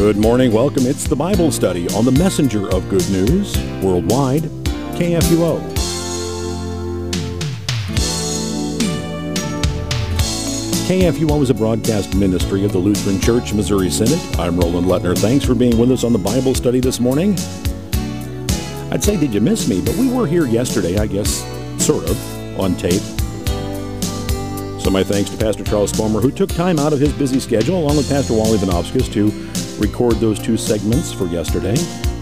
Good morning. Welcome. It's the Bible study on the messenger of good news worldwide, KFUO. KFUO is a broadcast ministry of the Lutheran Church Missouri Synod. I'm Roland Lettner. Thanks for being with us on the Bible study this morning. I'd say, did you miss me? But we were here yesterday, I guess, sort of, on tape. So my thanks to Pastor Charles Spomer, who took time out of his busy schedule, along with Pastor Wally Vinovskis, to record those two segments for yesterday.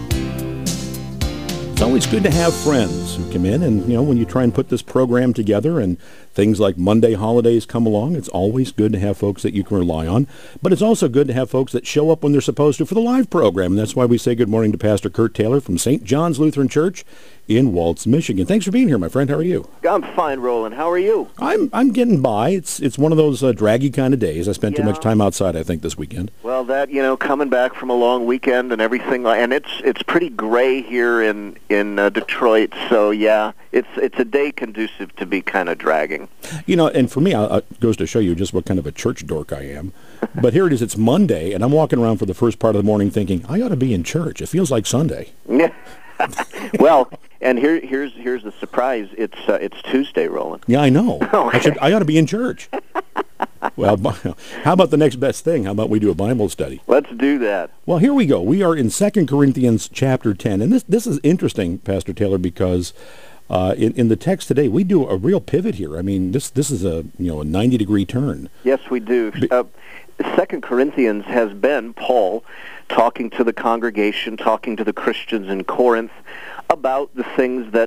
It's always good to have friends who come in, and when you try and put this program together and things like Monday holidays come along, it's always good to have folks that you can rely on. But it's also good to have folks that show up when they're supposed to for the live program. And that's why we say good morning to Pastor Kurt Taylor from St. John's Lutheran Church in Waltz, Michigan. Thanks for being here, my friend. How are you? I'm fine, Roland. How are you? I'm getting by. It's one of those draggy kind of days. I spent too much time outside, I think, this weekend. Well, that coming back from a long weekend and everything, and it's pretty gray here in Detroit. So yeah, it's a day conducive to be kind of dragging. And for me, it goes to show you just what kind of a church dork I am. But here it is. It's Monday, and I'm walking around for the first part of the morning thinking I ought to be in church. It feels like Sunday. Yeah. Well, and here's the surprise. It's Tuesday, Roland. Yeah, I know. Okay. I ought to be in church. Well, how about the next best thing? How about we do a Bible study? Let's do that. Well, here we go. We are in 2 Corinthians chapter 10, and this is interesting, Pastor Taylor, because in the text today we do a real pivot here. I mean, this is a 90-degree turn. Yes, we do. 2 Corinthians has been Paul talking to the congregation, talking to the Christians in Corinth about the things that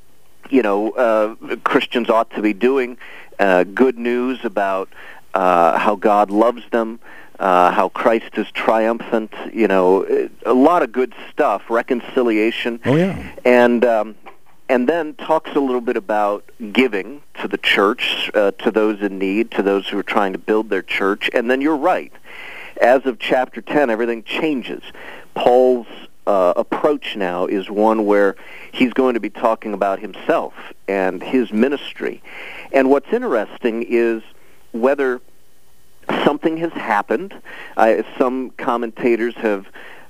Christians ought to be doing. Good news about how God loves them, how Christ is triumphant. A lot of good stuff. Reconciliation. Oh yeah. And then talks a little bit about giving to the church, to those in need, to those who are trying to build their church. And then you're right. As of chapter 10, everything changes. Paul's approach now is one where he's going to be talking about himself and his ministry. And what's interesting is whether something has happened. Some commentators have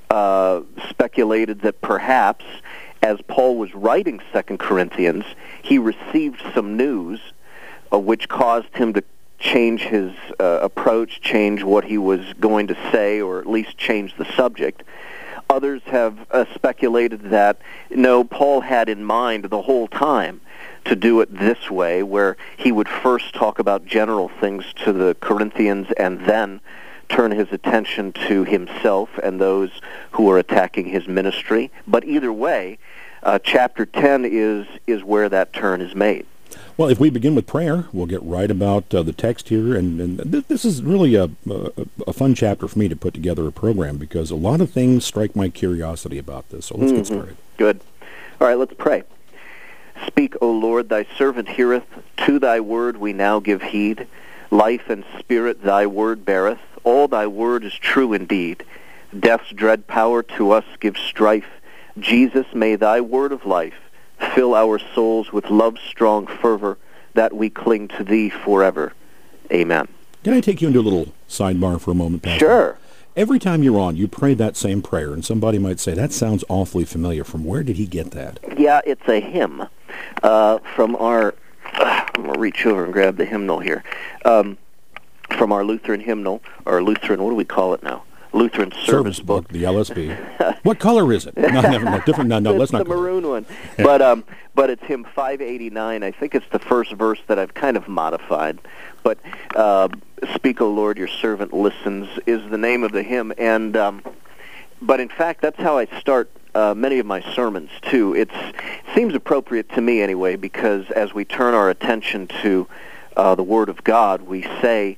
speculated that perhaps as Paul was writing 2 Corinthians, he received some news which caused him to change his approach, change what he was going to say, or at least change the subject. Others have speculated that, no, Paul had in mind the whole time to do it this way, where he would first talk about general things to the Corinthians and then turn his attention to himself and those who are attacking his ministry. But either way, chapter 10 is where that turn is made. Well, if we begin with prayer, we'll get right about the text here, and this is really a fun chapter for me to put together a program, because a lot of things strike my curiosity about this. So let's get started. Good. All right, let's pray. Speak, O Lord, thy servant heareth. To thy word we now give heed. Life and spirit thy word beareth. All thy word is true indeed. Death's dread power to us gives strife. Jesus, may thy word of life fill our souls with love's strong fervor, that we cling to thee forever. Amen. Can I take you into a little sidebar for a moment, Pastor? Sure. Every time you're on, you pray that same prayer, and somebody might say, that sounds awfully familiar. From where did he get that? Yeah, it's a hymn from our... I'm going to reach over and grab the hymnal here. From our Lutheran hymnal, or Lutheran, what do we call it now? Lutheran Service Book. The LSB. What color is it? No, different. No, let's not. It's the maroon one. But it's hymn 589. I think it's the first verse that I've kind of modified. But "Speak, O Lord, your servant listens" is the name of the hymn. And but in fact, that's how I start many of my sermons too. It seems appropriate to me anyway, because as we turn our attention to the Word of God, we say,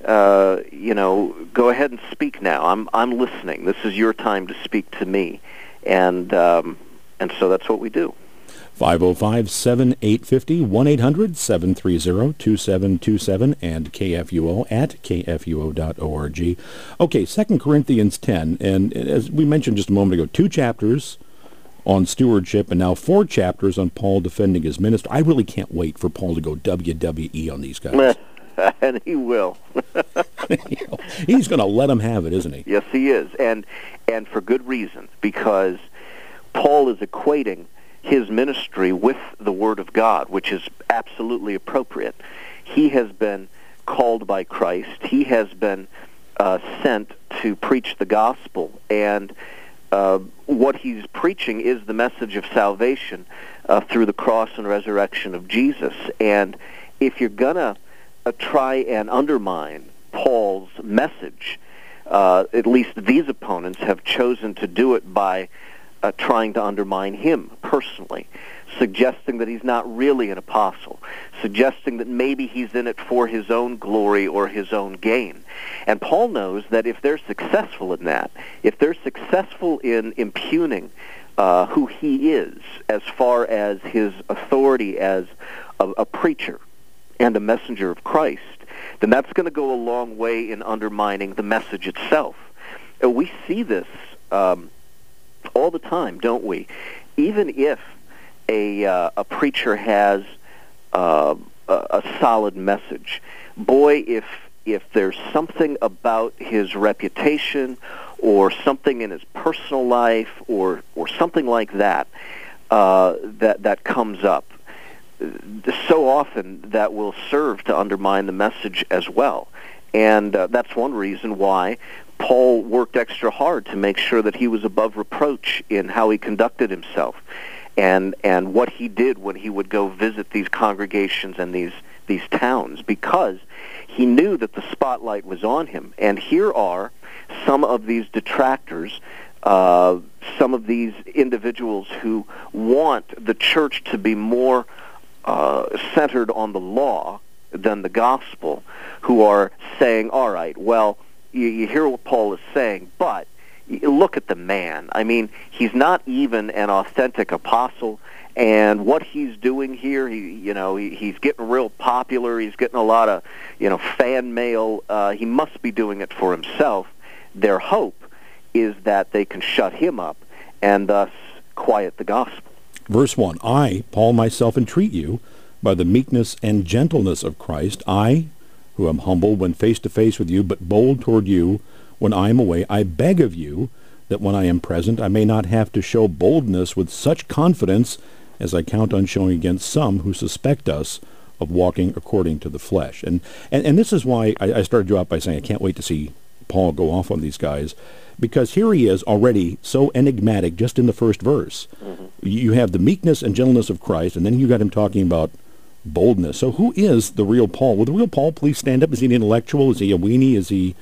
go ahead and speak now. I'm listening. This is your time to speak to me, and so that's what we do. 505-7850, 1-800-730-2727, and KFUO at kfuo.org. Okay, 2 Corinthians 10, and as we mentioned just a moment ago, 2 chapters on stewardship, and now 4 chapters on Paul defending his ministry. I really can't wait for Paul to go WWE on these guys. And he will. He's going to let them have it, isn't he? Yes, he is, and for good reason, because Paul is equating his ministry with the Word of God, which is absolutely appropriate. He has been called by Christ. He has been sent to preach the gospel, and what he's preaching is the message of salvation through the cross and resurrection of Jesus. And if you're going to try and undermine Paul's message, at least these opponents have chosen to do it by trying to undermine him personally, suggesting that he's not really an apostle, suggesting that maybe he's in it for his own glory or his own gain. And Paul knows that if they're successful in that, if they're successful in impugning who he is as far as his authority as a preacher and a messenger of Christ, then that's going to go a long way in undermining the message itself. We see this all the time, don't we? Even if a preacher has a solid message, boy, if there's something about his reputation or something in his personal life or something like that that comes up, so often that will serve to undermine the message as well. And that's one reason why Paul worked extra hard to make sure that he was above reproach in how he conducted himself and what he did when he would go visit these congregations and these towns, because he knew that the spotlight was on him. And here are some of these detractors, some of these individuals who want the church to be more centered on the law than the gospel, who are saying, all right, well, you hear what Paul is saying, but look at the man. I mean, he's not even an authentic apostle, and what he's doing here, he's getting real popular. He's getting a lot of, fan mail. He must be doing it for himself. Their hope is that they can shut him up and thus quiet the gospel. Verse 1, I, Paul, myself entreat you, by the meekness and gentleness of Christ, I, who am humble when face to face with you, but bold toward you when I am away, I beg of you that when I am present I may not have to show boldness with such confidence as I count on showing against some who suspect us of walking according to the flesh. And this is why I started you out by saying I can't wait to see Paul go off on these guys, because here he is already so enigmatic just in the first verse. Mm-hmm. You have the meekness and gentleness of Christ, and then you got him talking about boldness. So who is the real Paul? Will the real Paul please stand up? Is he an intellectual? Is he a weenie? Is he,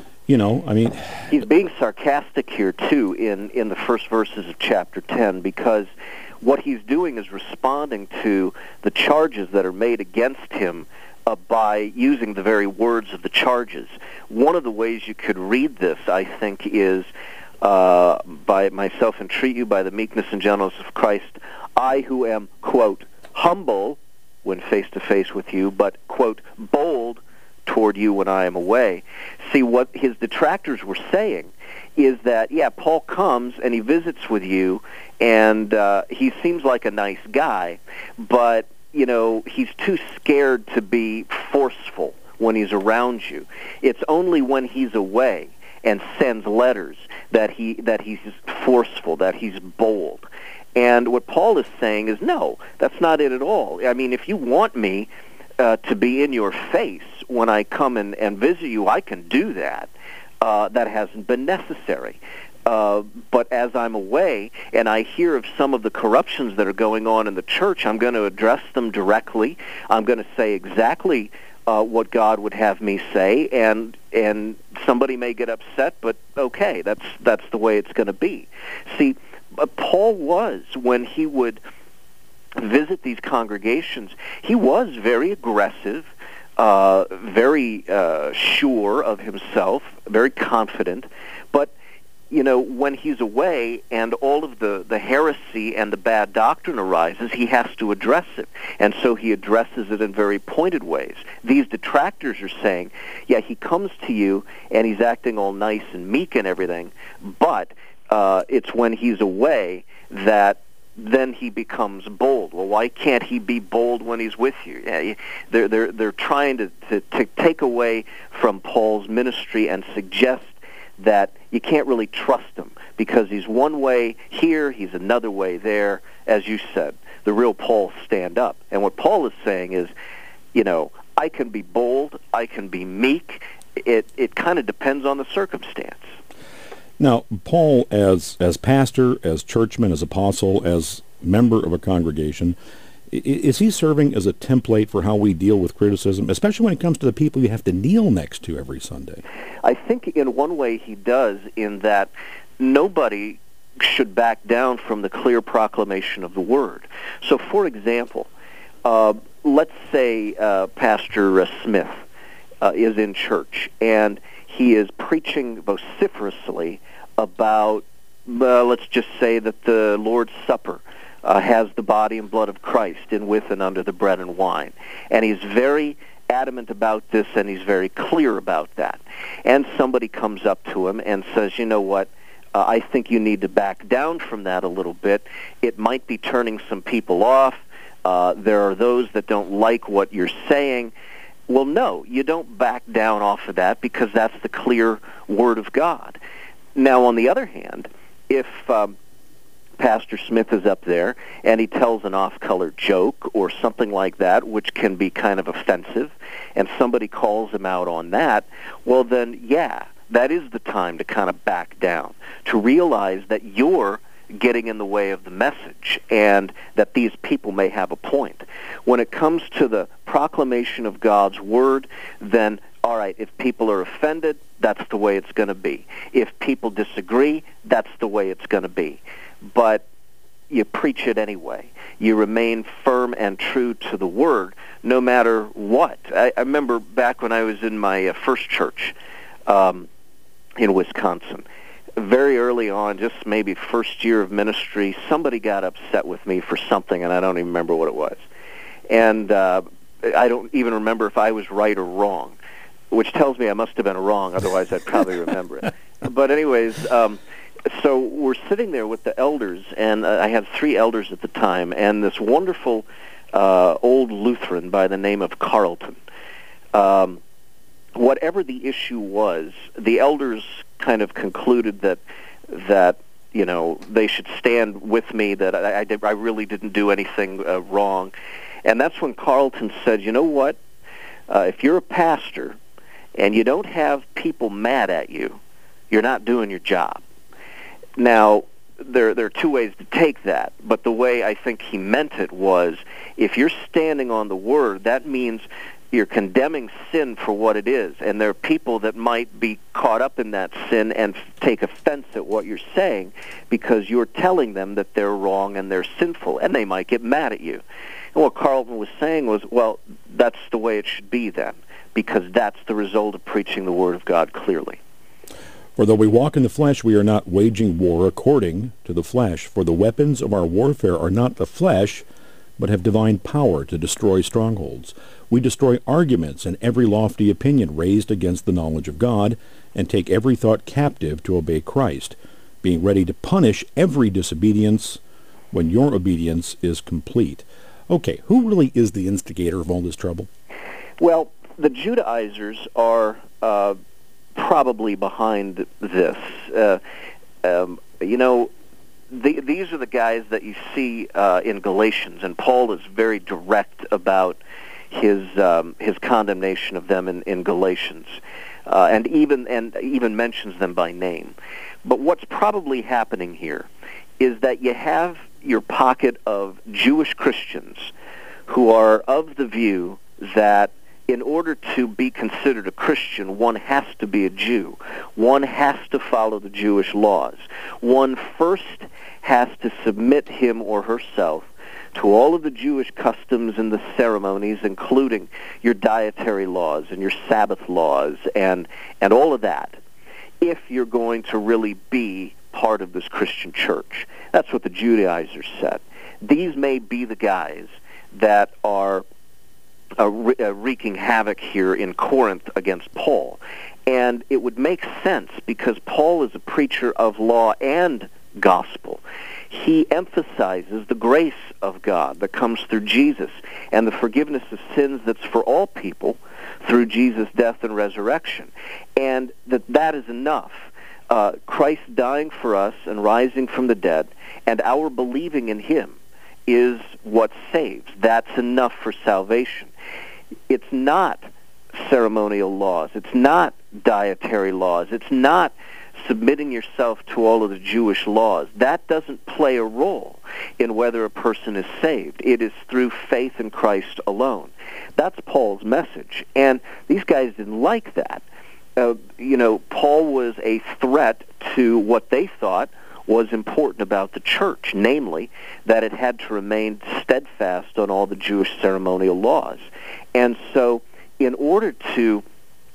He's being sarcastic here, too, in the first verses of chapter 10, because what he's doing is responding to the charges that are made against him by using the very words of the charges. One of the ways you could read this, I think, is by myself entreat you by the meekness and gentleness of Christ, I who am, quote, humble when face-to-face with you, but, quote, bold toward you when I am away. See, what his detractors were saying is that, Paul comes and he visits with you, and he seems like a nice guy, but, he's too scared to be forceful when he's around you. It's only when he's away and sends letters that he's forceful, that he's bold. And what Paul is saying is, no, that's not it at all. I mean, if you want me to be in your face when I come and visit you, I can do that. That hasn't been necessary. But as I'm away and I hear of some of the corruptions that are going on in the church, I'm going to address them directly. I'm going to say exactly what God would have me say, and somebody may get upset, but okay, that's the way it's going to be. See, Paul was, when he would visit these congregations, he was very aggressive, very sure of himself, very confident, but when he's away and all of the heresy and the bad doctrine arises, he has to address it. And so he addresses it in very pointed ways. These detractors are saying, he comes to you and he's acting all nice and meek and everything, but it's when he's away that then he becomes bold. Well, why can't he be bold when he's with you? Yeah, they're trying to take away from Paul's ministry and suggest that you can't really trust him because he's one way here, he's another way there. As you said, the real Paul stand up. And what Paul is saying is, I can be bold, I can be meek. It kind of depends on the circumstance. Now, Paul, as pastor, as churchman, as apostle, as member of a congregation, is he serving as a template for how we deal with criticism, especially when it comes to the people you have to kneel next to every Sunday? I think in one way he does, in that nobody should back down from the clear proclamation of the Word. So, for example, let's say Pastor Smith is in church, and he is preaching vociferously about, let's just say that the Lord's Supper has the body and blood of Christ in with and under the bread and wine. And he's very adamant about this, and he's very clear about that. And somebody comes up to him and says, you know what, I think you need to back down from that a little bit. It might be turning some people off. There are those that don't like what you're saying. Well, no, you don't back down off of that because that's the clear Word of God. Now, on the other hand, if Pastor Smith is up there and he tells an off-color joke or something like that, which can be kind of offensive, and somebody calls him out on that, well then, yeah, that is the time to kind of back down, to realize that you're getting in the way of the message and that these people may have a point. When it comes to the proclamation of God's Word, then, all right, if people are offended, that's the way it's going to be. If people disagree, that's the way it's going to be. But you preach it anyway. You remain firm and true to the Word no matter what. I remember back when I was in my first church in Wisconsin, very early on, just maybe first year of ministry, somebody got upset with me for something, and I don't even remember what it was. And I don't even remember if I was right or wrong, which tells me I must have been wrong, otherwise I'd probably remember it. But anyways, so we're sitting there with the elders, and I had 3 elders at the time, and this wonderful old Lutheran by the name of Carlton. Whatever the issue was, the elders kind of concluded that they should stand with me, that I really didn't do anything wrong. And that's when Carlton said, you know what, if you're a pastor and you don't have people mad at you, you're not doing your job. Now, there are 2 ways to take that, but the way I think he meant it was, if you're standing on the Word, that means you're condemning sin for what it is, and there are people that might be caught up in that sin and take offense at what you're saying because you're telling them that they're wrong and they're sinful, and they might get mad at you. And what Carlton was saying was, well, that's the way it should be then, because that's the result of preaching the Word of God clearly. For though we walk in the flesh, we are not waging war according to the flesh. For the weapons of our warfare are not the flesh, but have divine power to destroy strongholds. We destroy arguments and every lofty opinion raised against the knowledge of God, and take every thought captive to obey Christ, being ready to punish every disobedience when your obedience is complete. Okay, who really is the instigator of all this trouble? Well, the Judaizers are probably behind this. These are the guys that you see in Galatians, and Paul is very direct about his condemnation of them in Galatians, and even mentions them by name. But what's probably happening here is that you have your pocket of Jewish Christians who are of the view that in order to be considered a Christian, one has to be a Jew. One has to follow the Jewish laws. One first has to submit him or herself to all of the Jewish customs and the ceremonies, including your dietary laws and your Sabbath laws and all of that, if you're going to really be part of this Christian church. That's what the Judaizers said. These may be the guys that are wreaking havoc here in Corinth against Paul. And it would make sense because Paul is a preacher of law and gospel. he emphasizes the grace of God that comes through Jesus and the forgiveness of sins that's for all people through Jesus' death and resurrection, and that is enough. Christ dying for us and rising from the dead, and our believing in him is what saves. That's enough for salvation. It's not ceremonial laws. It's not dietary laws. It's not submitting yourself to all of the Jewish laws. That doesn't play a role in whether a person is saved. It is through faith in Christ alone. That's Paul's message. And these guys didn't like that. Paul was a threat to what they thought was important about the church, namely that it had to remain steadfast on all the Jewish ceremonial laws. And so in order to,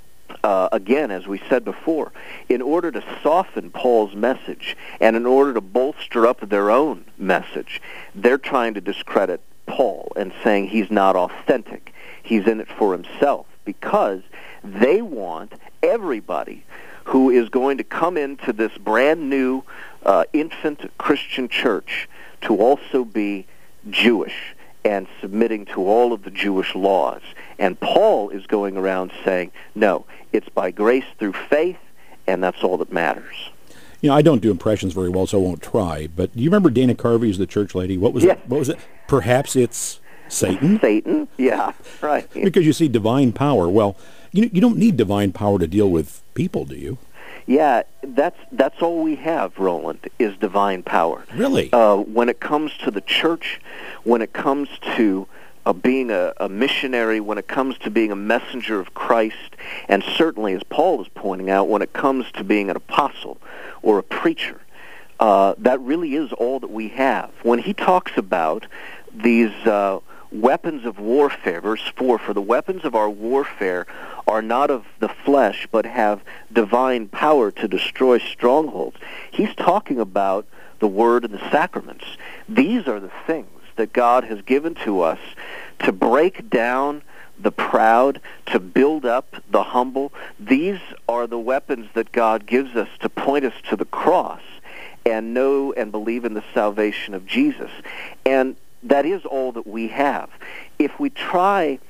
again, as we said before, in order to soften Paul's message and in order to bolster up their own message, they're trying to discredit Paul and saying he's not authentic. He's in it for himself, because they want everybody who is going to come into this brand new infant Christian church to also be Jewish and submitting to all of the Jewish laws. And Paul is going around saying, no, it's by grace through faith, and that's all that matters. I don't do impressions very well, so I won't try. But do you remember Dana Carvey as the church lady? What was it? What was it? Perhaps it's Satan? Satan, yeah, right. Because you see divine power. Well, you don't need divine power to deal with people, do you? Yeah, that's all we have, Roland, is divine power. Really? When it comes to the church, when it comes to being a missionary, when it comes to being a messenger of Christ, and certainly, as Paul is pointing out, when it comes to being an apostle or a preacher, that really is all that we have. When he talks about these weapons of warfare, verse 4, for the weapons of our warfare are not of the flesh, but have divine power to destroy strongholds. He's talking about the Word and the sacraments. These are the things that God has given to us to break down the proud, to build up the humble. These are the weapons that God gives us to point us to the cross and know and believe in the salvation of Jesus. And that is all that we have. If we try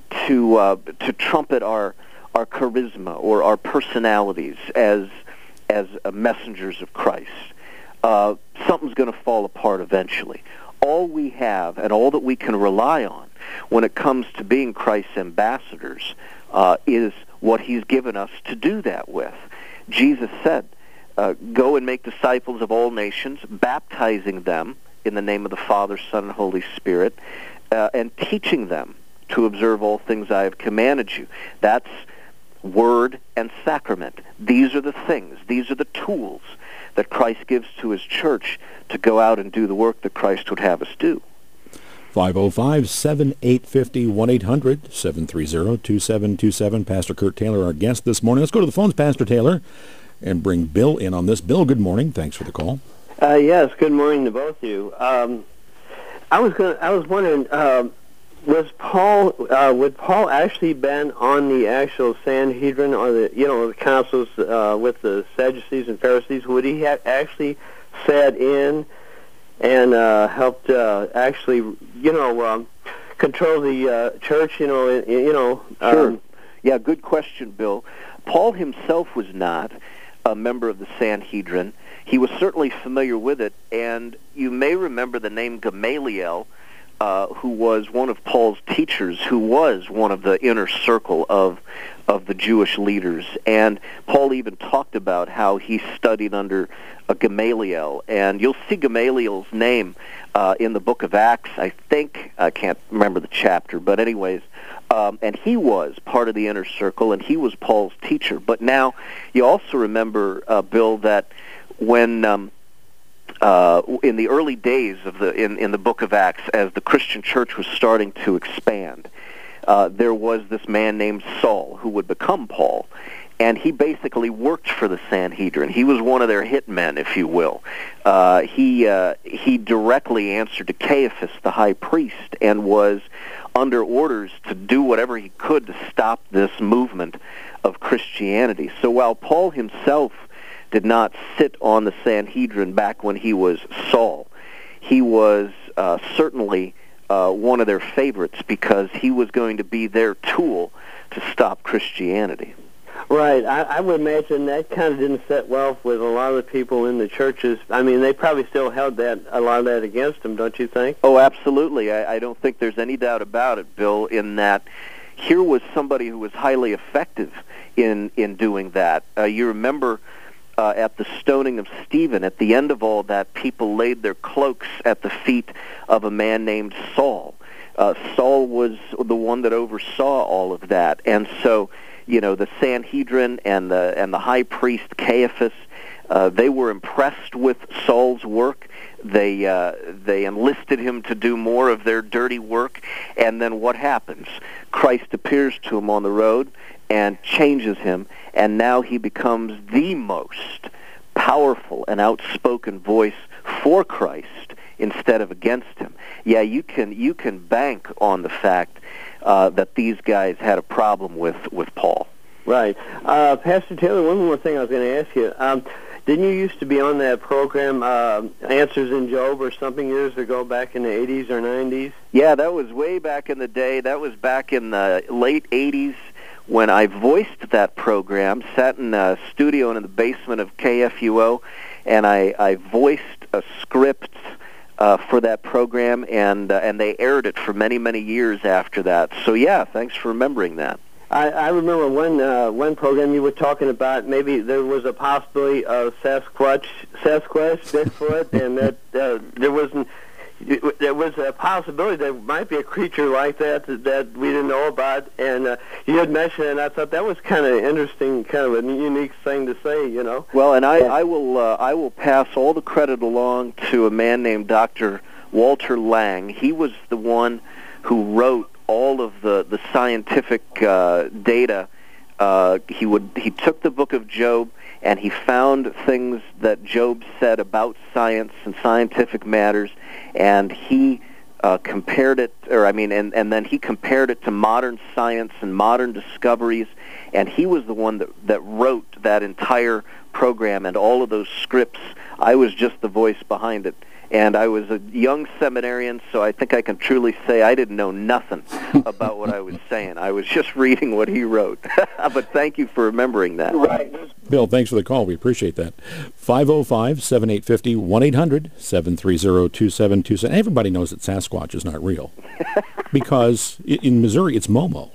to trumpet our charisma or our personalities as messengers of Christ, something's going to fall apart eventually. All we have and all that we can rely on when it comes to being Christ's ambassadors is what he's given us to do that with. Jesus said, go and make disciples of all nations, baptizing them in the name of the Father, Son, and Holy Spirit, and teaching them to observe all things I have commanded you. That's word and sacrament. These are the things, these are the tools that Christ gives to his church to go out and do the work that Christ would have us do. 505-7850, 1-800-730-2727. Pastor Kurt Taylor, our guest this morning. Let's go to the phones, Pastor Taylor, and bring Bill in on this. Bill, good morning. Thanks for the call. Yes, good morning to both of you. I was wondering, would Paul actually been on the actual Sanhedrin or the councils with the Sadducees and Pharisees? Would he have actually sat in and helped actually control the church? Sure. Yeah, good question, Bill. Paul himself was not a member of the Sanhedrin. He was certainly familiar with it, and you may remember the name Gamaliel, who was one of Paul's teachers, who was one of the inner circle of the Jewish leaders. And Paul even talked about how he studied under Gamaliel. And you'll see Gamaliel's name in the book of Acts, I think. I can't remember the chapter, but anyways. And he was part of the inner circle, and he was Paul's teacher. But now you also remember, Bill, that when in the early days of in the book of Acts, as the Christian church was starting to expand, there was this man named Saul who would become Paul, and he basically worked for the Sanhedrin. He was one of their hitmen, if you will. He directly answered to Caiaphas, the high priest, and was under orders to do whatever he could to stop this movement of Christianity. So while Paul himself did not sit on the Sanhedrin back when he was Saul, he was certainly one of their favorites because he was going to be their tool to stop Christianity. Right. I would imagine that kind of didn't sit well with a lot of the people in the churches. I mean, they probably still held a lot of that against them, don't you think? Oh, absolutely. I don't think there's any doubt about it, Bill, in that here was somebody who was highly effective in doing that. You remember at the stoning of Stephen, at the end of all that, people laid their cloaks at the feet of a man named Saul. Saul was the one that oversaw all of that, and so the Sanhedrin and the high priest Caiaphas, they were impressed with Saul's work. They enlisted him to do more of their dirty work, and then what happens? Christ appears to him on the road and changes him, and now he becomes the most powerful and outspoken voice for Christ instead of against him. Yeah, you can bank on the fact that these guys had a problem with Paul. Right. Pastor Taylor, one more thing I was going to ask you. Didn't you used to be on that program, Answers in Job, or something years ago, back in the 80s or 90s? Yeah, that was way back in the day. That was back in the late 80s when I voiced that program, sat in a studio in the basement of KFUO, and I voiced a script for that program, and they aired it for many, many years after that. So yeah, thanks for remembering that. I remember one program you were talking about maybe there was a possibility of Sasquatch, Bigfoot, and that there was a possibility there might be a creature like that we didn't know about, and you had mentioned it, and I thought that was kind of interesting, kind of a unique thing to say, Well, and I will pass all the credit along to a man named Dr. Walter Lang. He was the one who wrote all of the scientific data. He took the book of Job and he found things that Job said about science and scientific matters, and he compared it, and then he compared it to modern science and modern discoveries, and he was the one that wrote that entire program and all of those scripts. I was just the voice behind it. And I was a young seminarian, so I think I can truly say I didn't know nothing about what I was saying. I was just reading what he wrote. But thank you for remembering that. Right. Bill, thanks for the call. We appreciate that. 505-7850, 1-800-730-2727. Everybody knows that Sasquatch is not real. Because in Missouri, it's Momo.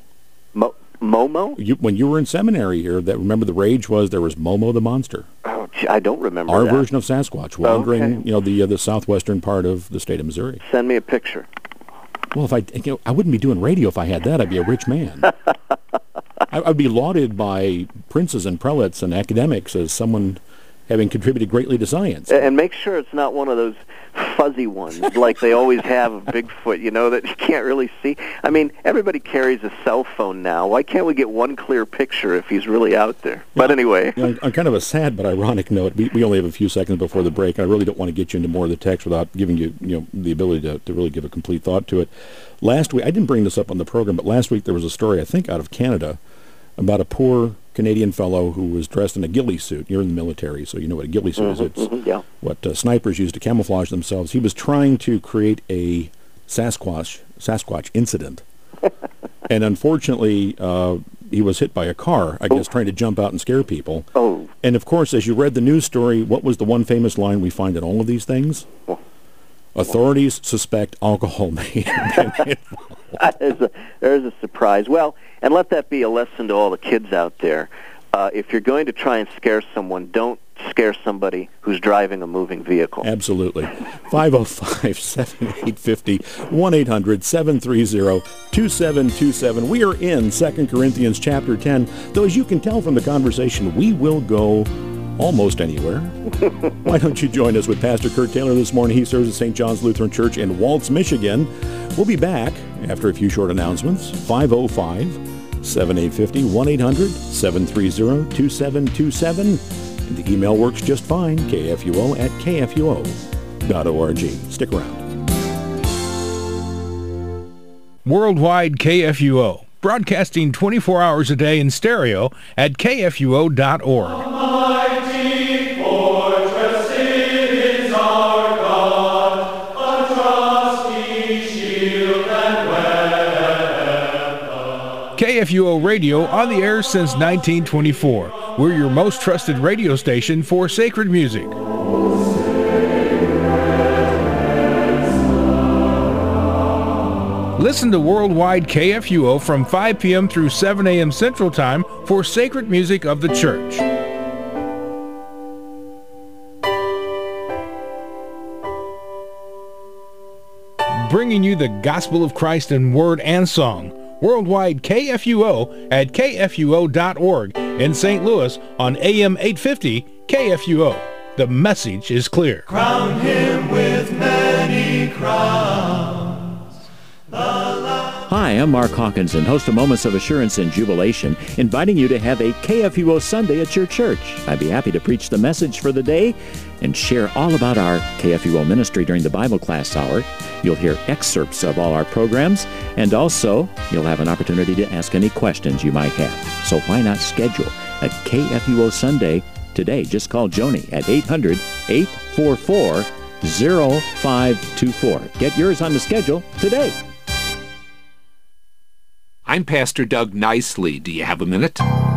Momo? When you were in seminary here, remember the rage was there was Momo the monster. Oh, I don't remember Our that. version of Sasquatch, wandering, the southwestern part of the state of Missouri. Send me a picture. Well, if I wouldn't be doing radio if I had that. I'd be a rich man. I'd be lauded by princes and prelates and academics as someone having contributed greatly to science. And make sure it's not one of those fuzzy ones like they always have of Bigfoot, that you can't really see. I mean, everybody carries a cell phone now. Why can't we get one clear picture if he's really out there? But anyway. On kind of a sad but ironic note, we only have a few seconds before the break, and I really don't want to get you into more of the text without giving you, the ability to really give a complete thought to it. Last week, I didn't bring this up on the program, but last week there was a story, I think, out of Canada about a poor Canadian fellow who was dressed in a ghillie suit. You're in the military, so you know what a ghillie suit is. It's what snipers use to camouflage themselves. He was trying to create a Sasquatch incident. And unfortunately, he was hit by a car, I guess, trying to jump out and scare people. Oh. And of course, as you read the news story, what was the one famous line we find in all of these things? Authorities suspect alcohol may have been involved. There's a surprise. Well, and let that be a lesson to all the kids out there. If you're going to try and scare someone, don't scare somebody who's driving a moving vehicle. Absolutely. 505-7850, 1-800-730-2727. We are in 2 Corinthians chapter 10. Though, as you can tell from the conversation, we will go almost anywhere. Why don't you join us with Pastor Kurt Taylor this morning? He serves at St. John's Lutheran Church in Waltz, Michigan. We'll be back after a few short announcements. 505-7850, 1-800-730-2727. And the email works just fine, kfuo@kfuo.org. Stick around. Worldwide KFUO, broadcasting 24 hours a day in stereo at kfuo.org. KFUO Radio, on the air since 1924. We're your most trusted radio station for sacred music. Listen to Worldwide KFUO from 5 p.m. through 7 a.m. Central Time for sacred music of the church. Bringing you the gospel of Christ in word and song. Worldwide KFUO at kfuo.org in St. Louis on AM 850 KFUO. The message is clear. Crown him with many crowns. Hi, I'm Mark Hawkinson, host of Moments of Assurance and Jubilation, inviting you to have a KFUO Sunday at your church. I'd be happy to preach the message for the day and share all about our KFUO ministry during the Bible class hour. You'll hear excerpts of all our programs, and also you'll have an opportunity to ask any questions you might have. So why not schedule a KFUO Sunday today? Just call Joni at 800-844-0524. Get yours on the schedule today. I'm Pastor Doug Nicely. Do you have a minute?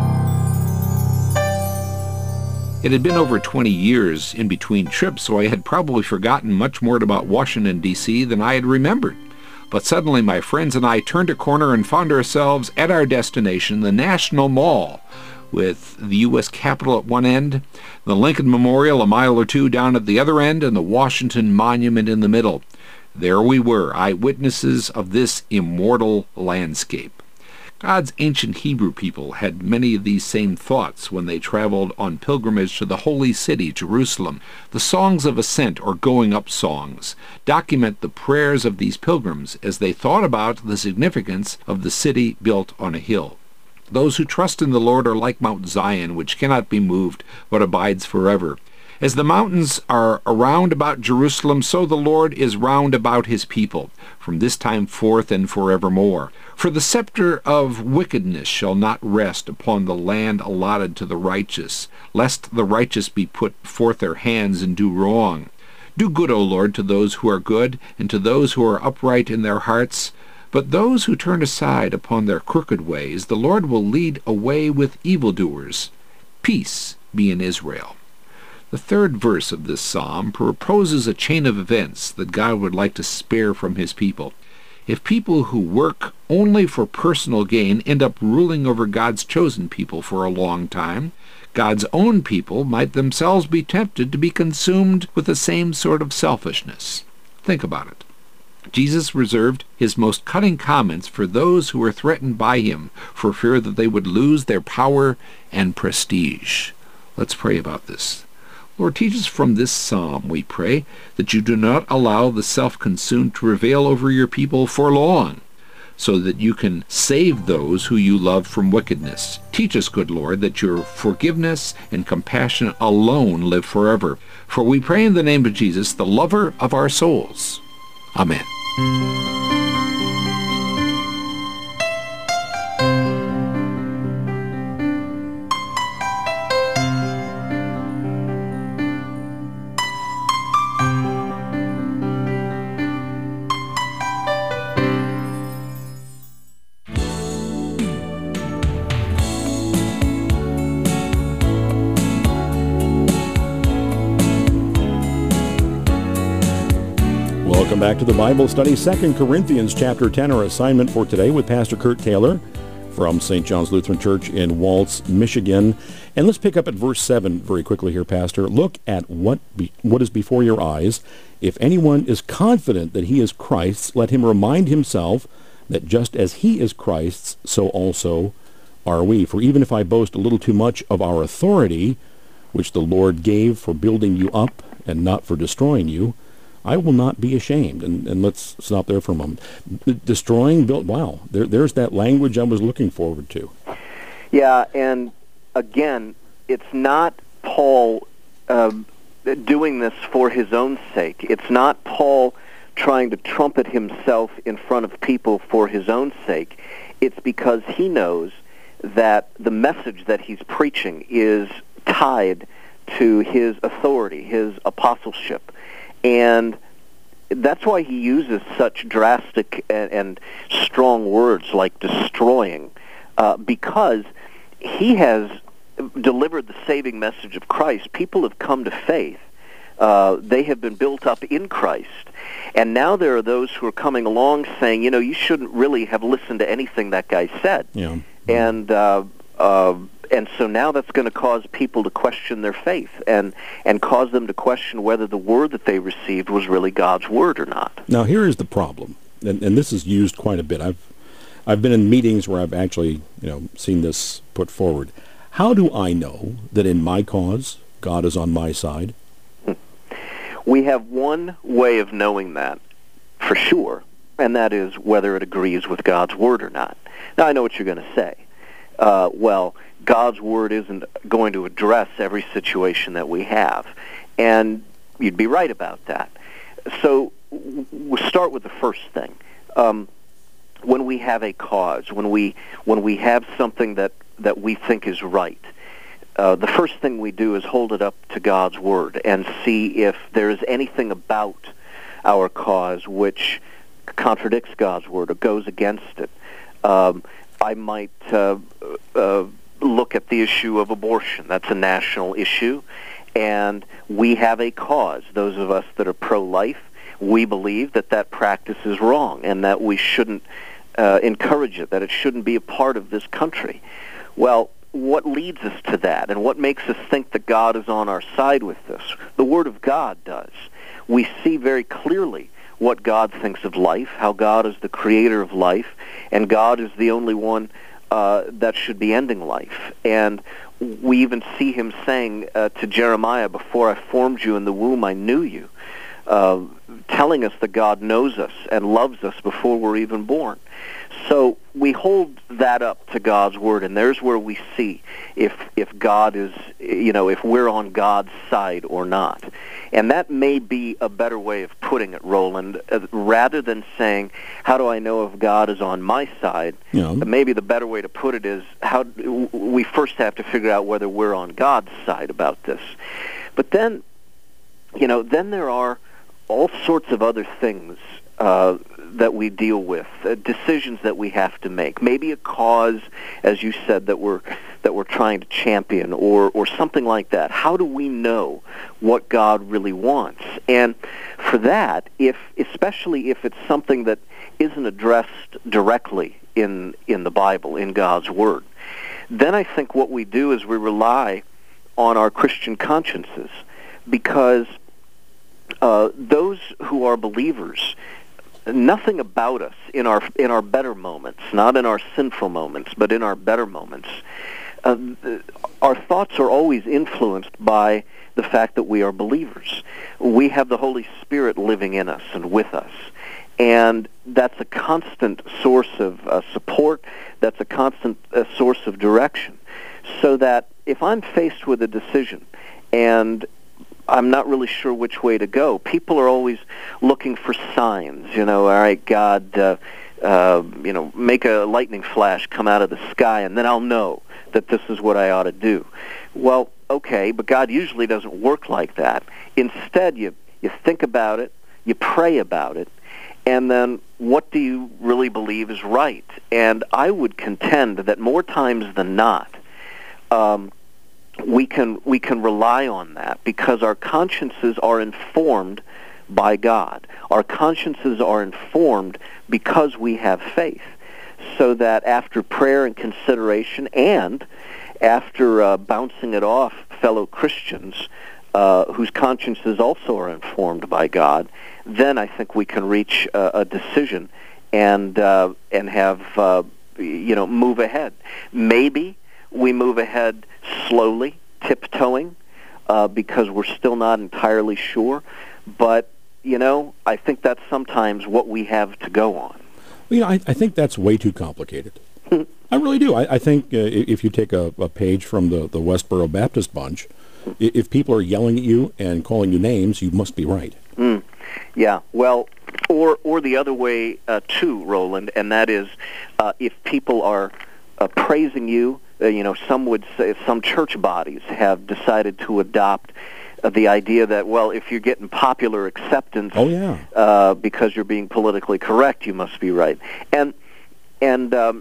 It had been over 20 years in between trips, so I had probably forgotten much more about Washington, D.C. than I had remembered. But suddenly my friends and I turned a corner and found ourselves at our destination, the National Mall, with the U.S. Capitol at one end, the Lincoln Memorial a mile or two down at the other end, and the Washington Monument in the middle. There we were, eyewitnesses of this immortal landscape. God's ancient Hebrew people had many of these same thoughts when they traveled on pilgrimage to the holy city, Jerusalem. The songs of ascent, or going up songs, document the prayers of these pilgrims as they thought about the significance of the city built on a hill. Those who trust in the Lord are like Mount Zion, which cannot be moved, but abides forever. As the mountains are around about Jerusalem, so the Lord is round about his people, from this time forth and forevermore. For the scepter of wickedness shall not rest upon the land allotted to the righteous, lest the righteous be put forth their hands and do wrong. Do good, O Lord, to those who are good, and to those who are upright in their hearts. But those who turn aside upon their crooked ways, the Lord will lead away with evildoers. Peace be in Israel. The third verse of this psalm proposes a chain of events that God would like to spare from his people. If people who work only for personal gain end up ruling over God's chosen people for a long time, God's own people might themselves be tempted to be consumed with the same sort of selfishness. Think about it. Jesus reserved his most cutting comments for those who were threatened by him for fear that they would lose their power and prestige. Let's pray about this. Lord, teach us from this psalm, we pray, that you do not allow the self-consumed to prevail over your people for long, so that you can save those who you love from wickedness. Teach us, good Lord, that your forgiveness and compassion alone live forever. For we pray in the name of Jesus, the lover of our souls. Amen. Welcome back to the Bible study, 2 Corinthians chapter 10, our assignment for today with Pastor Kurt Taylor from St. John's Lutheran Church in Waltz, Michigan. And let's pick up at verse 7 very quickly here, Pastor. Look at what is before your eyes. If anyone is confident that he is Christ's, let him remind himself that just as he is Christ's, so also are we. For even if I boast a little too much of our authority, which the Lord gave for building you up and not for destroying you, I will not be ashamed. And let's stop there for a moment. Destroying, built, wow, there's that language I was looking forward to. Yeah, and again, it's not Paul doing this for his own sake. It's not Paul trying to trumpet himself in front of people for his own sake. It's because he knows that the message that he's preaching is tied to his authority, his apostleship. And that's why he uses such drastic and strong words like destroying. because he has delivered the saving message of Christ. People have come to faith. They have been built up in Christ. And now there are those who are coming along saying, you shouldn't really have listened to anything that guy said. Yeah. And so now that's going to cause people to question their faith and cause them to question whether the word that they received was really God's word or not. Now, here is the problem, and this is used quite a bit. I've been in meetings where I've actually, seen this put forward. How do I know that in my cause God is on my side? We have one way of knowing that for sure, and that is whether it agrees with God's word or not. Now, I know what you're going to say. Well, God's word isn't going to address every situation that we have, and you'd be right about that. So we'll start with the first thing. When we have a cause, when we have something that we think is right, the first thing we do is hold it up to God's word and see if there is anything about our cause which contradicts God's word or goes against it. I might look at the issue of abortion. That's a national issue, and we have a cause. Those of us that are pro-life, we believe that practice is wrong and that we shouldn't encourage it, that it shouldn't be a part of this country. Well, what leads us to that, and what makes us think that God is on our side with this? The Word of God does. We see very clearly what God thinks of life, how God is the creator of life, and God is the only one that should be ending life. And we even see him saying to Jeremiah, before I formed you in the womb, I knew you, telling us that God knows us and loves us before we're even born. So we hold that up to God's word, and there's where we see if God is, if we're on God's side or not. And that may be a better way of putting it, Roland, rather than saying, how do I know if God is on my side? Maybe the better way to put it is, we first have to figure out whether we're on God's side about this. But then, then there are all sorts of other things that we deal with, decisions that we have to make. Maybe a cause, as you said, that we're trying to champion, or something like that. How do we know what God really wants? And for that, especially if it's something that isn't addressed directly in the Bible, in God's Word, then I think what we do is we rely on our Christian consciences, because those who are believers, nothing about us in our better moments, not in our sinful moments, but in our better moments, our thoughts are always influenced by the fact that we are believers. We have the Holy Spirit living in us and with us, and that's a constant source of support. That's a constant source of direction. So that if I'm faced with a decision and I'm not really sure which way to go, people are always looking for signs. All right, God, make a lightning flash come out of the sky, and then I'll know that this is what I ought to do. Well, okay, but God usually doesn't work like that. Instead, you think about it, you pray about it, and then what do you really believe is right? And I would contend that more times than not, we can rely on that, because our consciences are informed by God. Our consciences are informed because we have faith, so that after prayer and consideration, and after bouncing it off fellow Christians whose consciences also are informed by God, then I think we can reach a decision and have move ahead. Maybe we move ahead slowly, tiptoeing, because we're still not entirely sure. But, I think that's sometimes what we have to go on. I think that's way too complicated. I really do. I think if you take a page from the Westboro Baptist Bunch, if people are yelling at you and calling you names, you must be right. Yeah, well, or the other way too, Roland, and that is if people are praising you. Some would say, some church bodies have decided to adopt the idea that, well, if you're getting popular acceptance, because you're being politically correct, you must be right. And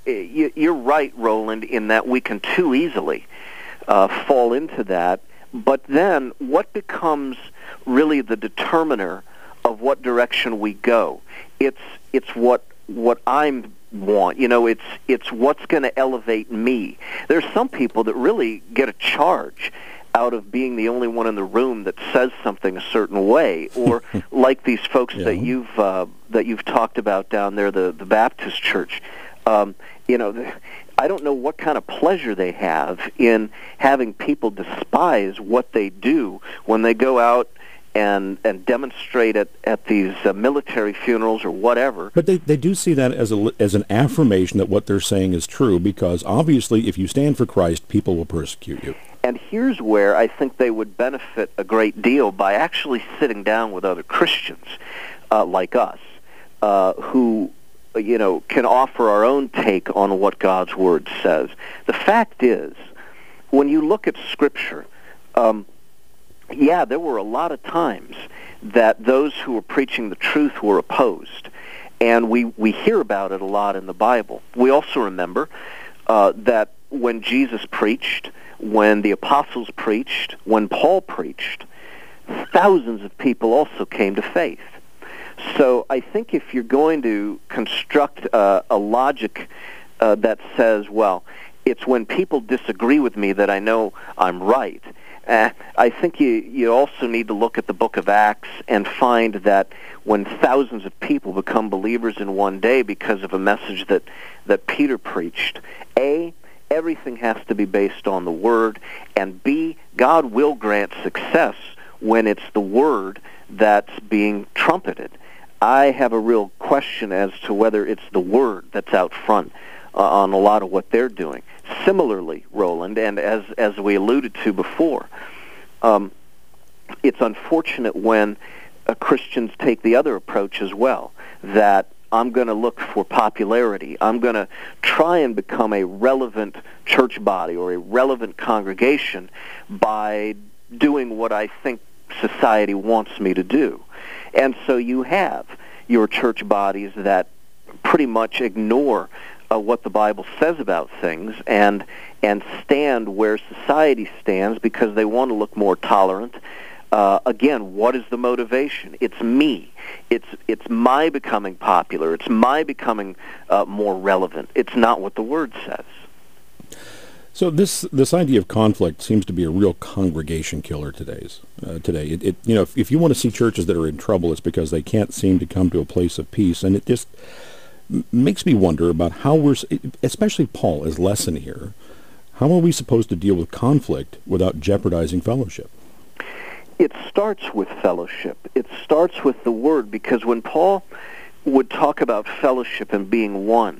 you're right, Roland, in that we can too easily fall into that. But then what becomes really the determiner of what direction we go? It's what I want. It's what's going to elevate me. There's some people that really get a charge out of being the only one in the room that says something a certain way, or like these folks that you've talked about down there, the Baptist church. I don't know what kind of pleasure they have in having people despise what they do when they go out and demonstrate at these military funerals or whatever. But they do see that as an affirmation that what they're saying is true, because obviously if you stand for Christ, people will persecute you. And here's where I think they would benefit a great deal by actually sitting down with other Christians like us who can offer our own take on what God's Word says. The fact is, when you look at Scripture, there were a lot of times that those who were preaching the truth were opposed. And we hear about it a lot in the Bible. We also remember that when Jesus preached, when the apostles preached, when Paul preached, thousands of people also came to faith. So I think if you're going to construct a logic that says, well, it's when people disagree with me that I know I'm right, I think you also need to look at the book of Acts and find that when thousands of people become believers in one day because of a message that Peter preached, A, everything has to be based on the Word, and B, God will grant success when it's the Word that's being trumpeted. I have a real question as to whether it's the Word that's out front on a lot of what they're doing. Similarly, Roland, and as we alluded to before, it's unfortunate when Christians take the other approach as well, that I'm going to look for popularity. I'm going to try and become a relevant church body or a relevant congregation by doing what I think society wants me to do. And so you have your church bodies that pretty much ignore what the Bible says about things and stand where society stands because they want to look more tolerant. Again, what is the motivation? It's me. It's my becoming popular. It's my becoming more relevant. It's not what the Word says. So this idea of conflict seems to be a real congregation killer today. If you want to see churches that are in trouble, it's because they can't seem to come to a place of peace, and it just makes me wonder about how especially Paul as lesson here, how are we supposed to deal with conflict without jeopardizing fellowship? It starts with fellowship. It starts with the Word, because when Paul would talk about fellowship and being one,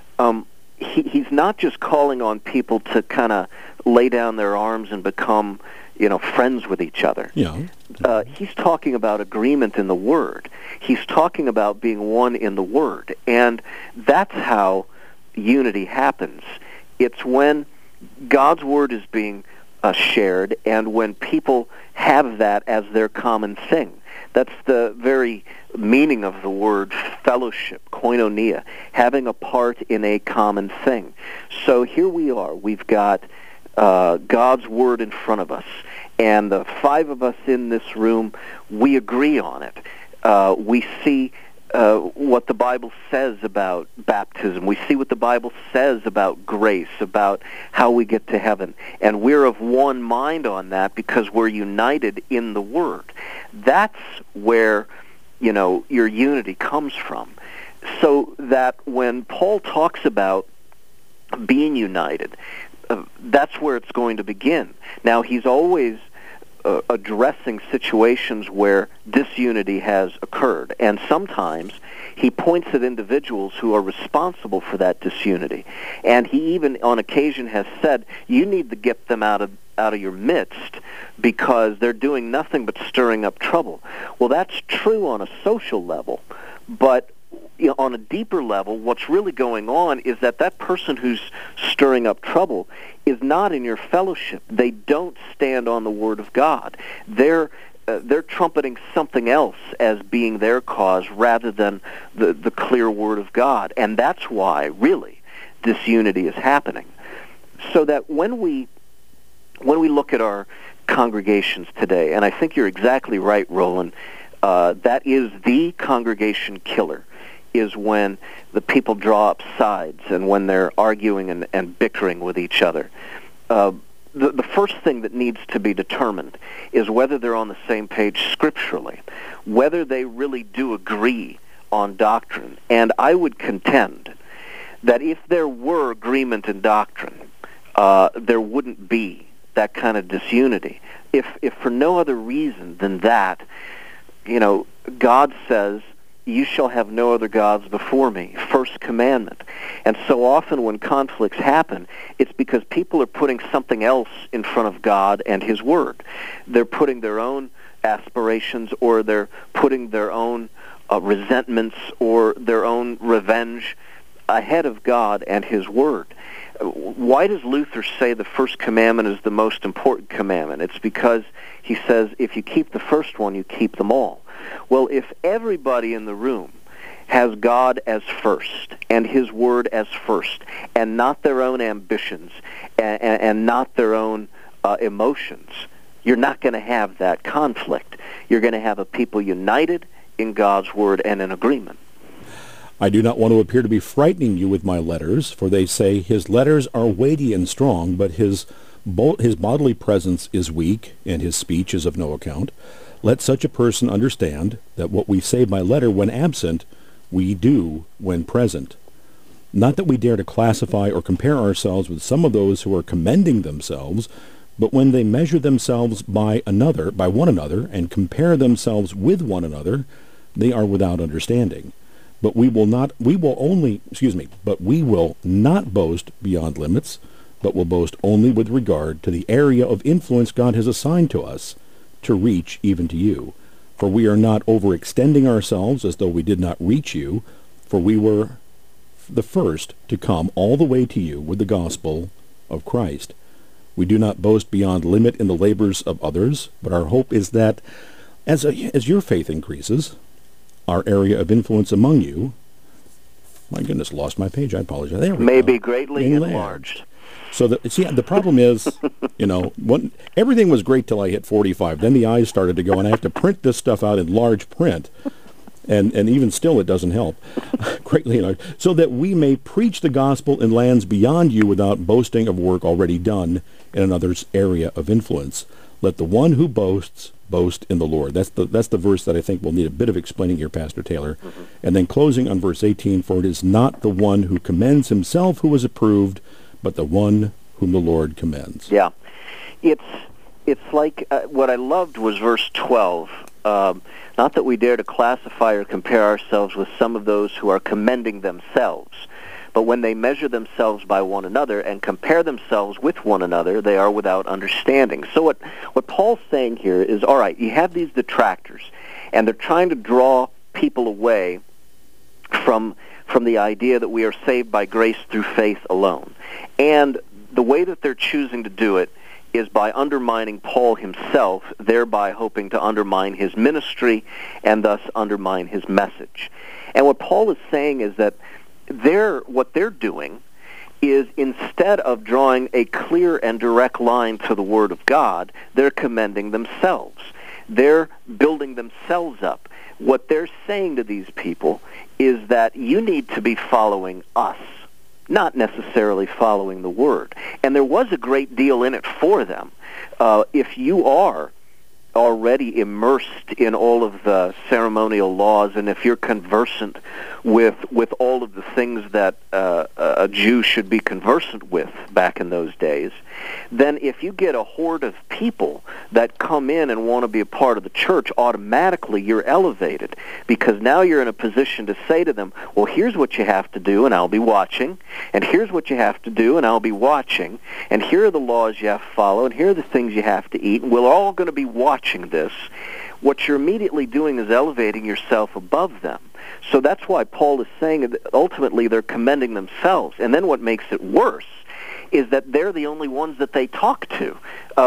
he's not just calling on people to kind of lay down their arms and become, friends with each other. Yeah. He's talking about agreement in the Word. He's talking about being one in the Word. And that's how unity happens. It's when God's Word is being shared, and when people have that as their common thing. That's the very meaning of the word fellowship, koinonia, having a part in a common thing. So here we are. We've got God's Word in front of us, and the five of us in this room, we agree on it. We see what the Bible says about baptism. We see what the Bible says about grace, about how we get to heaven. And we're of one mind on that because we're united in the Word. That's where, your unity comes from. So that when Paul talks about being united, that's where it's going to begin. Now, he's always addressing situations where disunity has occurred, and sometimes he points at individuals who are responsible for that disunity, and he even on occasion has said, you need to get them out of your midst because they're doing nothing but stirring up trouble. Well, that's true on a social level, but on a deeper level, what's really going on is that person who's stirring up trouble is not in your fellowship. They don't stand on the Word of God. They're trumpeting something else as being their cause rather than the clear Word of God. And that's why, really, disunity is happening. So that when we look at our congregations today, and I think you're exactly right, Roland, that is the congregation killer, is when the people draw up sides and when they're arguing and bickering with each other. The first thing that needs to be determined is whether they're on the same page scripturally, whether they really do agree on doctrine. And I would contend that if there were agreement in doctrine, there wouldn't be that kind of disunity. If for no other reason than that, God says, "You shall have no other gods before me," first commandment. And so often when conflicts happen, it's because people are putting something else in front of God and His Word. They're putting their own aspirations, or they're putting their own resentments or their own revenge ahead of God and His Word. Why does Luther say the first commandment is the most important commandment? It's because he says if you keep the first one, you keep them all. Well, if everybody in the room has God as first and His Word as first, and not their own ambitions and not their own emotions, you're not going to have that conflict. You're going to have a people united in God's Word and in agreement. I do not want to appear to be frightening you with my letters, for they say his letters are weighty and strong, but his bodily presence is weak, and his speech is of no account. Let such a person understand that what we say by letter when absent, we do when present. Not that we dare to classify or compare ourselves with some of those who are commending themselves, but when they measure themselves by one another, and compare themselves with one another, they are without understanding. But we will not boast beyond limits, but will boast only with regard to the area of influence God has assigned to us, to reach even to you. For we are not overextending ourselves as though we did not reach you, for we were the first to come all the way to you with the gospel of Christ. We do not boast beyond limit in the labors of others, but our hope is that as your faith increases, our area of influence among you, my goodness, lost my page, I apologize. There we may go. Be greatly enlarged. So the problem is, everything was great till I hit 45. Then the eyes started to go, and I have to print this stuff out in large print. And even still, it doesn't help. Greatly enlarged. So that we may preach the gospel in lands beyond you without boasting of work already done in another's area of influence. Let the one who boasts boast in the Lord. That's the verse that I think will need a bit of explaining here, Pastor Taylor. Mm-hmm. And then closing on verse 18, for it is not the one who commends himself who is approved, but the one whom the Lord commends. Yeah. It's like what I loved was verse 12. Not that we dare to classify or compare ourselves with some of those who are commending themselves, but when they measure themselves by one another and compare themselves with one another, they are without understanding. So what Paul's saying here is, all right, you have these detractors, and they're trying to draw people away from the idea that we are saved by grace through faith alone. And the way that they're choosing to do it is by undermining Paul himself, thereby hoping to undermine his ministry and thus undermine his message. And what Paul is saying is that what they're doing is, instead of drawing a clear and direct line to the Word of God, they're commending themselves. They're building themselves up. What they're saying to these people is that you need to be following us, not necessarily following the Word. And there was a great deal in it for them. If you are already immersed in all of the ceremonial laws, and if you're conversant with all of the things that a Jew should be conversant with back in those days, then if you get a horde of people that come in and want to be a part of the church, automatically you're elevated, because now you're in a position to say to them, well, here's what you have to do, and I'll be watching, and here's what you have to do, and I'll be watching, and here are the laws you have to follow, and here are the things you have to eat, and we're all going to be watching this. What you're immediately doing is elevating yourself above them. So that's why Paul is saying that ultimately they're commending themselves. And then what makes it worse is that they're the only ones that they talk to.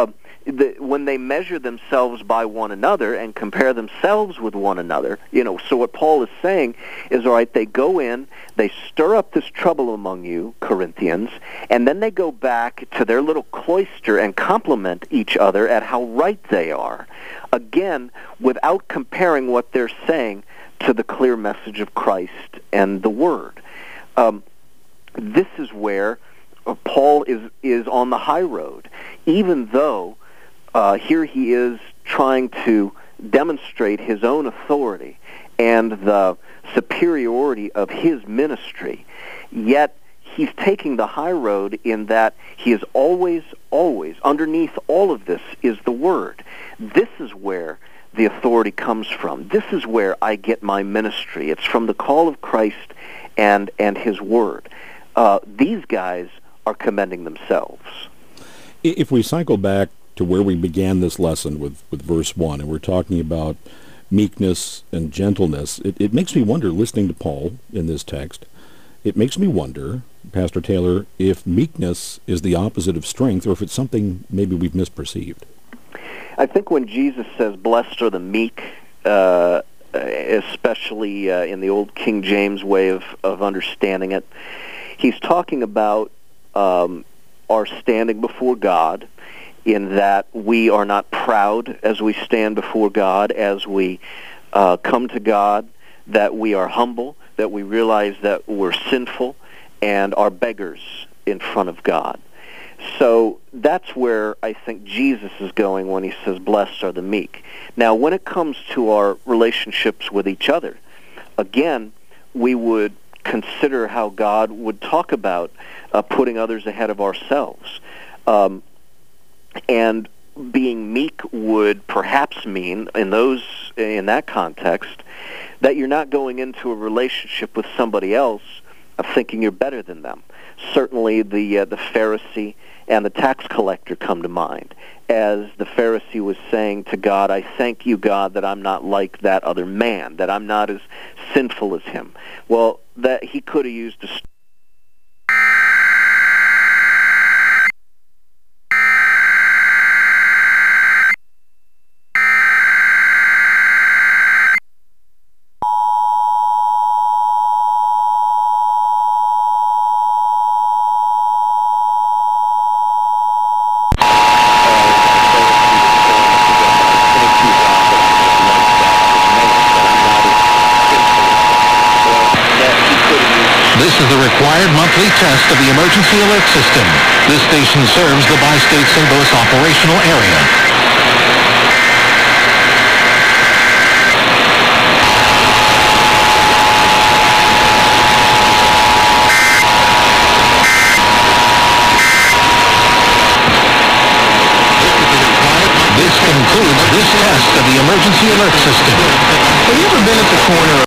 when they measure themselves by one another and compare themselves with one another, so what Paul is saying is, all right, they go in, they stir up this trouble among you, Corinthians, and then they go back to their little cloister and compliment each other at how right they are. Again, without comparing what they're saying to the clear message of Christ and the Word. This is where Paul is on the high road, even though here he is trying to demonstrate his own authority and the superiority of his ministry, yet he's taking the high road in that he is always, underneath all of this is the Word. This is where the authority comes from. This is where I get my ministry. It's from the call of Christ and his Word. These guys are commending themselves. If we cycle back to where we began this lesson with verse 1, and we're talking about meekness and gentleness, it makes me wonder, listening to Paul in this text, it makes me wonder, Pastor Taylor, if meekness is the opposite of strength, or if it's something maybe we've misperceived. I think when Jesus says, blessed are the meek, especially in the old King James way of understanding it, he's talking about our standing before God, in that we are not proud as we stand before God, as we come to God, that we are humble, that we realize that we're sinful and are beggars in front of God. So that's where I think Jesus is going when he says, blessed are the meek. Now, when it comes to our relationships with each other, again, we would consider how God would talk about putting others ahead of ourselves. And being meek would perhaps mean, in that context, that you're not going into a relationship with somebody else thinking you're better than them. Certainly the Pharisee and the tax collector come to mind. As the Pharisee was saying to God, I thank you, God, that I'm not like that other man, that I'm not as sinful as him. Well, that he could have used a monthly test of the emergency alert system. This station serves the bi-state St. Louis operational area. This concludes this test of the emergency alert system. Have you ever been at the corner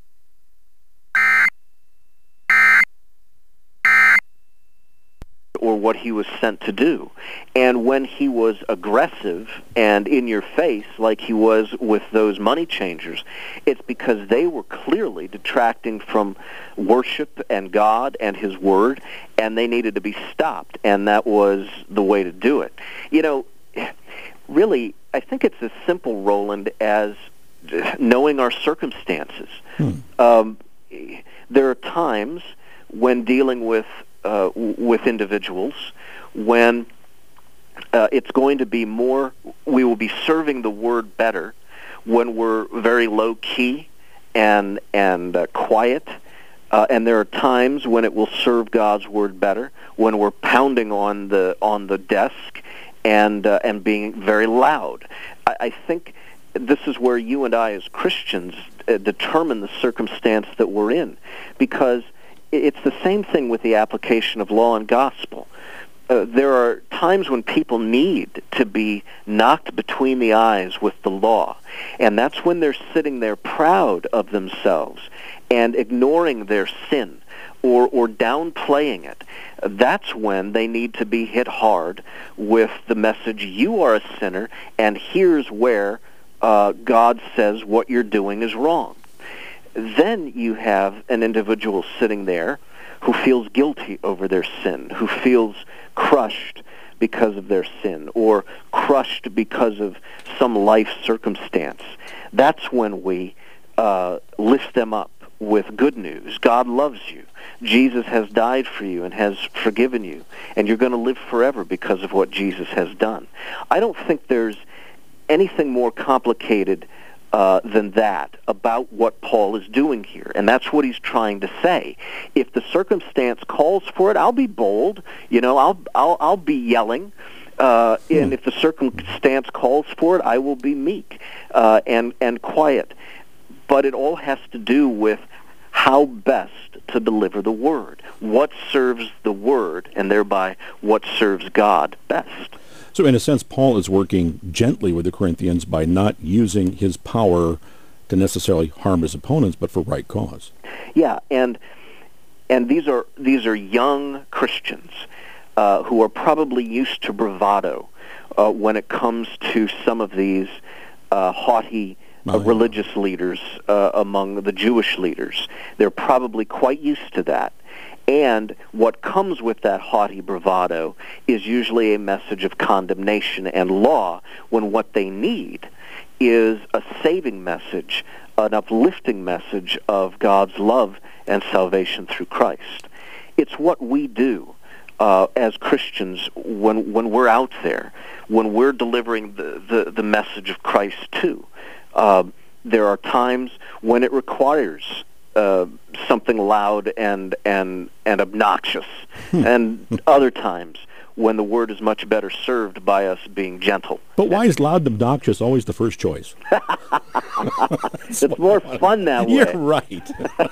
or what he was sent to do? And when he was aggressive and in your face like he was with those money changers, it's because they were clearly detracting from worship and God and his Word, and they needed to be stopped, and that was the way to do it. Really, I think it's as simple, Roland, as knowing our circumstances. There are times when dealing with individuals when it's going to be more, we will be serving the Word better when we're very low key and quiet, and there are times when it will serve God's Word better when we're pounding on the desk and being very loud. I think this is where you and I as Christians determine the circumstance that we're in, because it's the same thing with the application of law and gospel. There are times when people need to be knocked between the eyes with the law, and that's when they're sitting there proud of themselves and ignoring their sin or downplaying it. That's when they need to be hit hard with the message, you are a sinner, and here's where God says what you're doing is wrong. Then you have an individual sitting there who feels guilty over their sin, who feels crushed because of their sin, or crushed because of some life circumstance, that's when we lift them up with good news. God loves you. Jesus has died for you and has forgiven you, and you're going to live forever because of what Jesus has done. I don't think there's anything more complicated than that about what Paul is doing here, and that's what he's trying to say. If the circumstance calls for it, I'll be bold. I'll be yelling. And if the circumstance calls for it, I will be meek and quiet. But it all has to do with how best to deliver the word. What serves the word, and thereby what serves God best. So in a sense, Paul is working gently with the Corinthians by not using his power to necessarily harm his opponents, but for right cause. Yeah, and these are young Christians who are probably used to bravado when it comes to some of these haughty religious leaders among the Jewish leaders. They're probably quite used to that. And what comes with that haughty bravado is usually a message of condemnation and law, when what they need is a saving message, an uplifting message of God's love and salvation through Christ. It's what we do as Christians when we're out there, when we're delivering the message of Christ too. There are times when it requires something loud and obnoxious, and other times when the word is much better served by us being gentle. But why is loud and obnoxious always the first choice? It's more fun that way. You're right.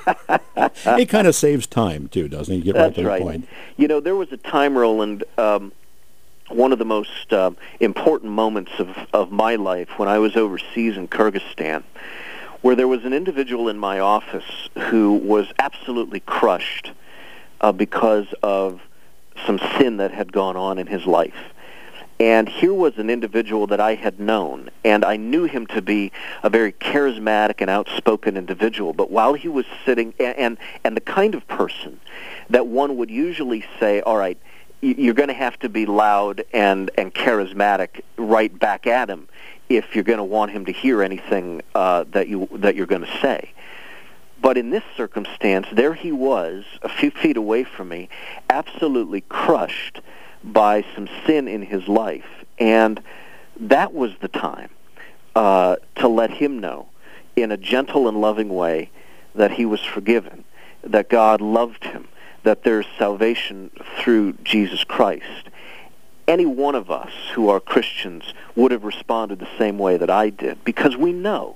It kind of saves time, too, doesn't it? You get right to the point. There was a time, Roland, one of the most important moments of my life when I was overseas in Kyrgyzstan, where there was an individual in my office who was absolutely crushed because of some sin that had gone on in his life. And here was an individual that I had known, and I knew him to be a very charismatic and outspoken individual. But while he was sitting, and the kind of person that one would usually say, all right, you're going to have to be loud and charismatic right back at him if you're going to want him to hear anything that you're going to say. But in this circumstance, there he was, a few feet away from me, absolutely crushed by some sin in his life. And that was the time to let him know in a gentle and loving way that he was forgiven, that God loved him, that there's salvation through Jesus Christ. Any one of us who are Christians would have responded the same way that I did, because we know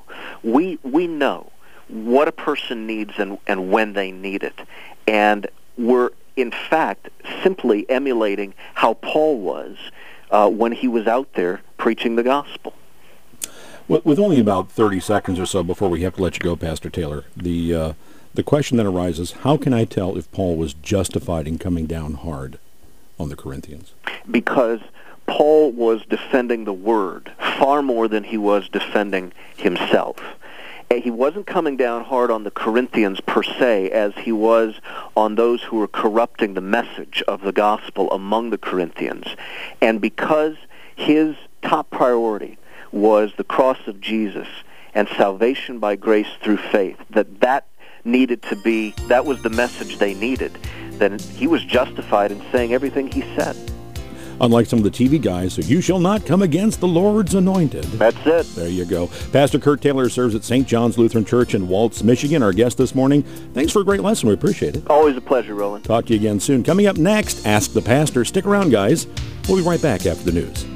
what a person needs and when they need it. And we're, in fact, simply emulating how Paul was when he was out there preaching the gospel. Well, with only about 30 seconds or so before we have to let you go, Pastor Taylor, the question then arises, how can I tell if Paul was justified in coming down hard on the Corinthians? Because Paul was defending the word far more than he was defending himself. He wasn't coming down hard on the Corinthians per se, as he was on those who were corrupting the message of the gospel among the Corinthians. And because his top priority was the cross of Jesus and salvation by grace through faith, that needed to be, that was the message they needed, then he was justified in saying everything he said. Unlike some of the TV guys, so you shall not come against the Lord's anointed. That's it. There you go. Pastor Kurt Taylor serves at St. John's Lutheran Church in Waltz, Michigan, our guest this morning. Thanks for a great lesson. We appreciate it. Always a pleasure, Roland. Talk to you again soon. Coming up next, Ask the Pastor. Stick around, guys. We'll be right back after the news.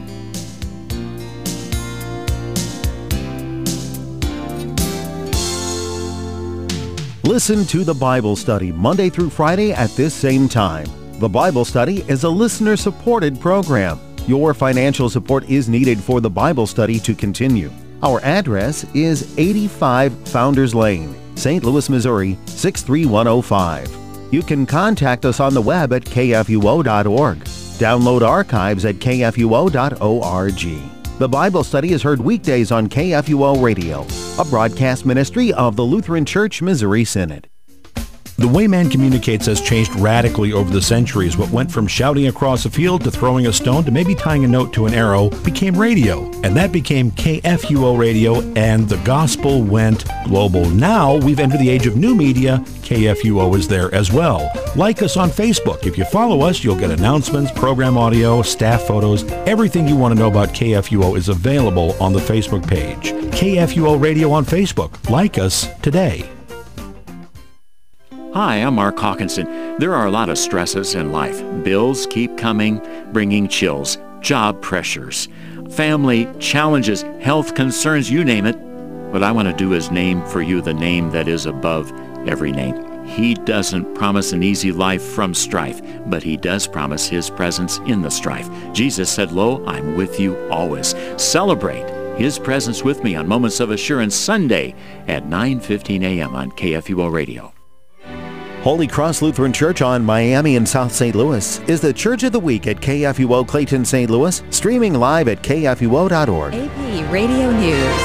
Listen to the Bible Study Monday through Friday at this same time. The Bible Study is a listener-supported program. Your financial support is needed for the Bible Study to continue. Our address is 85 Founders Lane, St. Louis, Missouri, 63105. You can contact us on the web at kfuo.org. Download archives at kfuo.org. The Bible Study is heard weekdays on KFUO Radio, a broadcast ministry of the Lutheran Church Missouri Synod. The way man communicates has changed radically over the centuries. What went from shouting across a field to throwing a stone to maybe tying a note to an arrow became radio. And that became KFUO radio, and the gospel went global. Now we've entered the age of new media. KFUO is there as well. Like us on Facebook. If you follow us, you'll get announcements, program audio, staff photos. Everything you want to know about KFUO is available on the Facebook page. KFUO Radio on Facebook. Like us today. Hi, I'm Mark Hawkinson. There are a lot of stresses in life. Bills keep coming, bringing chills, job pressures, family challenges, health concerns, you name it. What I want to do is name for you the name that is above every name. He doesn't promise an easy life from strife, but he does promise his presence in the strife. Jesus said, "Lo, I'm with you always." Celebrate his presence with me on Moments of Assurance Sunday at 9:15 a.m. on KFUO Radio. Holy Cross Lutheran Church on Miami and South St. Louis is the Church of the Week at KFUO Clayton, St. Louis, streaming live at kfuo.org. AP Radio News.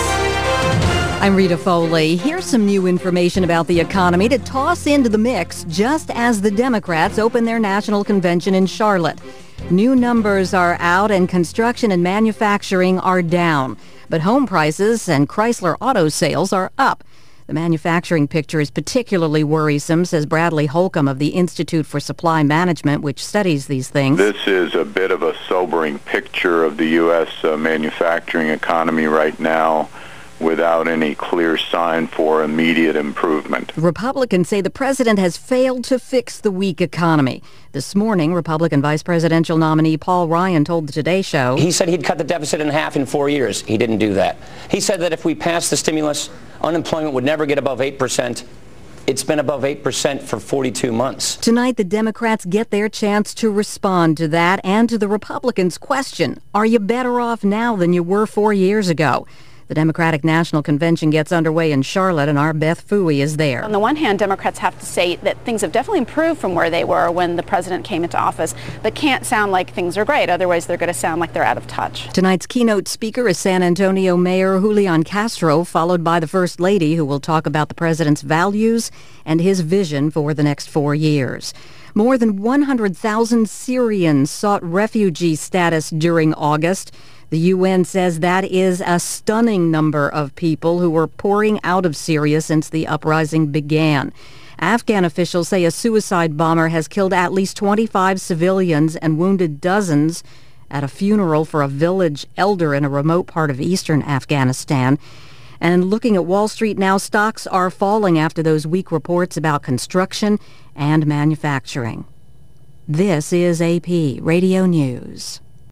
I'm Rita Foley. Here's some new information about the economy to toss into the mix just as the Democrats open their national convention in Charlotte. New numbers are out and construction and manufacturing are down, but home prices and Chrysler auto sales are up. The manufacturing picture is particularly worrisome, says Bradley Holcomb of the Institute for Supply Management, which studies these things. This is a bit of a sobering picture of the U.S. Manufacturing economy right now, without any clear sign for immediate improvement. Republicans say the president has failed to fix the weak economy. This morning, Republican vice presidential nominee Paul Ryan told the Today Show, he said he'd cut the deficit in half in 4 years. He didn't do that. He said that if we passed the stimulus, unemployment would never get above 8%. It's been above 8% for 42 months. Tonight, the Democrats get their chance to respond to that and to the Republicans' question, are you better off now than you were 4 years ago? The Democratic National Convention gets underway in Charlotte, and our Beth Fooey is there. On the one hand, Democrats have to say that things have definitely improved from where they were when the president came into office, but can't sound like things are great. Otherwise, they're going to sound like they're out of touch. Tonight's keynote speaker is San Antonio Mayor Julian Castro, followed by the First Lady, who will talk about the president's values and his vision for the next 4 years. More than 100,000 Syrians sought refugee status during August. The UN says that is a stunning number of people who were pouring out of Syria since the uprising began. Afghan officials say a suicide bomber has killed at least 25 civilians and wounded dozens at a funeral for a village elder in a remote part of eastern Afghanistan. And looking at Wall Street now, stocks are falling after those weak reports about construction and manufacturing. This is AP Radio News.